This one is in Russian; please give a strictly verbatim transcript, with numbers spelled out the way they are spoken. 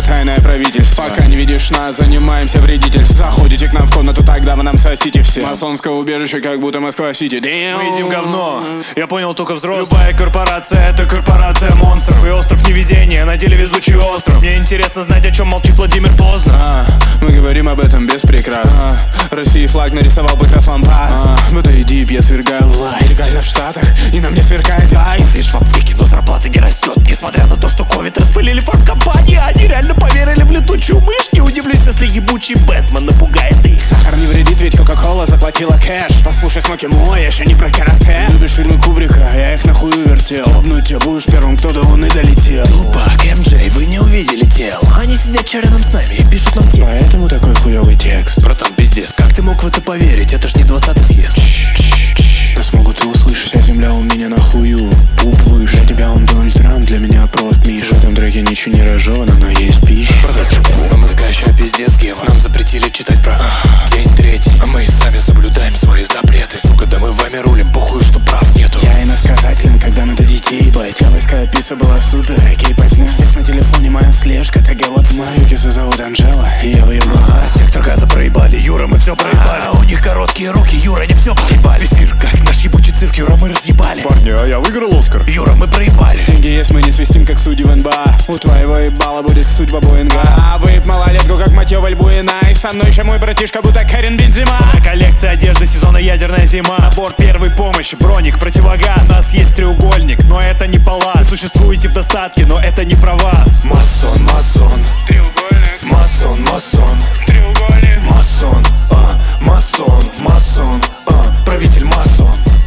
тайное правительство. Пока не видишь нас, занимаемся вредительством. Заходите к нам в комнату, тогда вы нам сосите все. Масонское убежище, как будто Москва-Сити. Мы едим говно, я понял только взрослый. Любая корпорация — это корпорация монстров. И остров невезения, на деле везучий остров. Мне интересно знать, о чем молчит Владимир Познер. а, Мы говорим об этом без прикрас. а, России флаг нарисовал бы лампас. а, Это Эдип, я свергаю власть. Легально в Штатах, и на мне сверкает айс. Сидишь в аптеке, но зарплата не растет. Несмотря на то, что ковид распылили фармкомпании, они реально поверили в летучую мышь. Не удивлюсь, если ебучий Бэтмен напугает их. Сахар не вредит, ведь Кока-Кола заплатила кэш. Послушай, Смоки Мо, я еще не про карате. Любишь фильмы Кубрика, я их нахуй вертел. Ёбнуть тебя будешь первым, кто до луны долетел. Тупак, эм джей, вы не увидели тел. Они сидят рядом с нами и пишут нам текст. Поэтому такой хуёвый текст. Братан, пиздец, как ты мог в это поверить? Это ж не двадцатый съезд. Нас могут и услышать, вся земля у меня на хую. Пуп выше, для тебя он Дональд Трамп, для меня прост Миша. В этом треке ничего не разжевано, но есть пища. МСК ща пиздец гема. Нам запретили читать про день третий, а мы сами соблюдаем свои запреты. Сука, да мы вами рулим, похуй, что прав нету. Я иносказателен, когда надо детей бать. Кавайская пицца была супер, окей, подснял. Всех на телефоне моя слежка, ТГ вот мою кису зовут Анжела, и я в ее глаза. А, сектор газа проебали, Юра, мы все проебали. А, у них короткие руки, Юра, они все проебали. Весь мир как наш ебучий цирк, Юра, мы разъебали. Парни, а я выиграл Оскар. Юра, мы проебали. Деньги есть, мы не свистим, как судьи в эн бэ а. У твоего ебала будет судьба Боинга. А выеб малолетку, как Матьё Вальбуина. И со мной еще мой братишка, будто Карен Бензима. Коллекция одежды сезона ядерная зима. Набор первой помощи, броник, противогаз. У нас есть треугольник, но это не палас. Вы существуете в достатке, но это не про вас. Масон, масон, Треугольник, масон, масон, треугольник. масон, а, масон, масон, а, правитель масон.